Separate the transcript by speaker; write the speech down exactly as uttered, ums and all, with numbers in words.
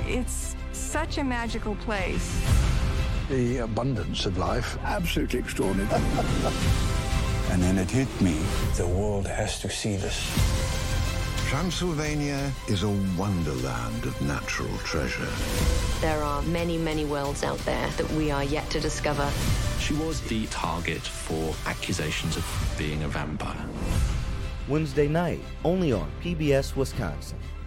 Speaker 1: It's such a magical place.
Speaker 2: The abundance of life, absolutely extraordinary.
Speaker 3: And then it hit me. The world has to see this.
Speaker 4: Transylvania is a wonderland of natural treasure.
Speaker 5: There are many, many worlds out there that we are yet to discover.
Speaker 6: She was the target for accusations of being a vampire.
Speaker 7: Wednesday night, only on P B S Wisconsin.